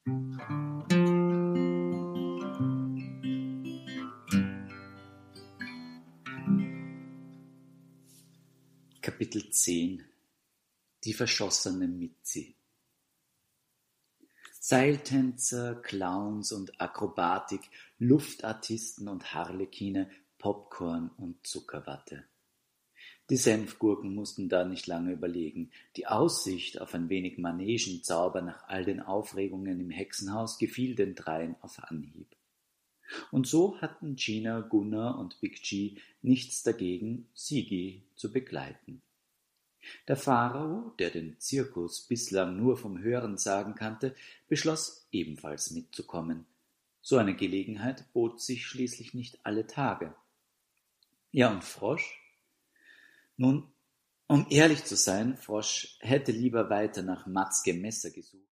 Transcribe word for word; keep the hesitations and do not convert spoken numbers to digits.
Kapitel zehn Die verschossene Mitzi. Seiltänzer, Clowns und Akrobatik, Luftartisten und Harlekine, Popcorn und Zuckerwatte. Die Senfgurken mussten da nicht lange überlegen. Die Aussicht auf ein wenig Manegenzauber nach all den Aufregungen im Hexenhaus gefiel den dreien auf Anhieb. Und so hatten Gina, Gunnar und Big G nichts dagegen, Sigi zu begleiten. Der Pharao, der den Zirkus bislang nur vom Hörensagen kannte, beschloss ebenfalls mitzukommen. So eine Gelegenheit bot sich schließlich nicht alle Tage. Ja, und Frosch? Nun, um ehrlich zu sein, Frosch hätte lieber weiter nach Matzke Messer gesucht.